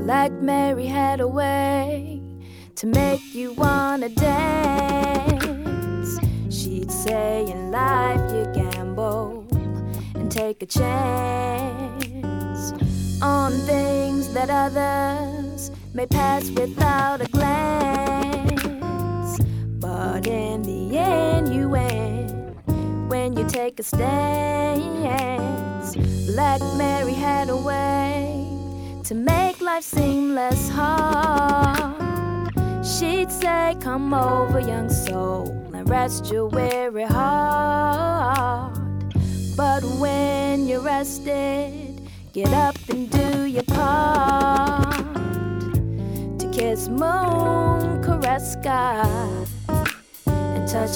Black Mary had a way to make you wanna dance. She'd say in life you gamble and take a chance on things that others may pass without a glance. But in the end you win when you take a stance. Black Mary had a way to make life seem less hard. She'd say, come over, young soul, and rest your weary heart. But when you're rested, get up and do your part. To kiss moon, caress sky, and touch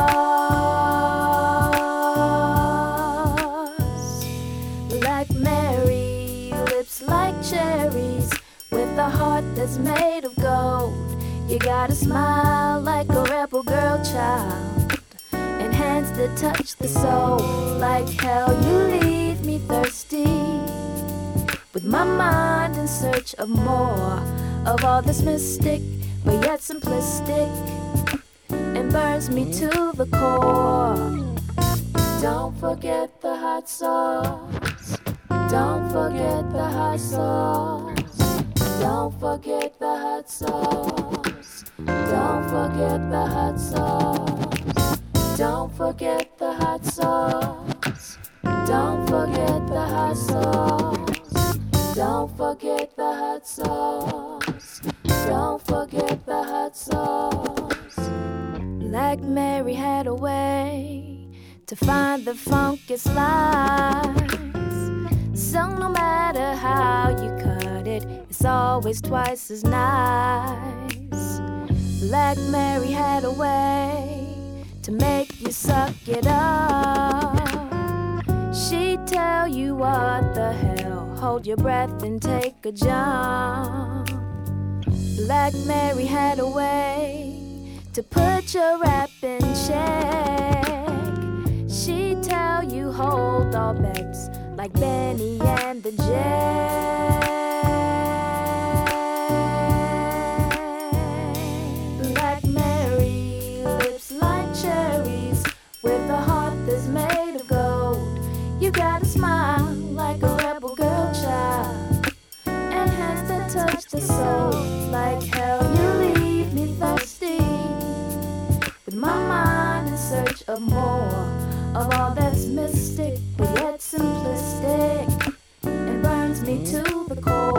stars. Black Mary, lips like cherries, with a heart that's made of gold. You gotta smile like a rebel girl child, and hands that touch the soul. Like hell you leave me thirsty, with my mind in search of more of all this mystic, but yet simplistic, and burns me to the core. Don't forget the hot sauce. Don't forget the hot sauce. Don't forget the hot sauce. Don't forget the hot sauce. Don't forget the hot sauce. Don't forget the hot sauce. Don't forget the hot sauce. Don't forget the hot sauce. Black Mary had a way to find the funk is lies. So no matter how you cut it, it's always twice as nice. Black Mary had a way to make you suck it up. She'd tell you what the hell, hold your breath and take a jump. Black Mary had a way to put your rap in check. She'd tell you hold all bets, like Benny and the Jets. Black Mary, lips like cherries, with a heart that's made of gold. You gotta smile like a rebel girl child, and hands that touch the soul. Like hell you leave me thirsty, with my mind in search of more of all that's mystic, but yet simplistic, and burns me to the core.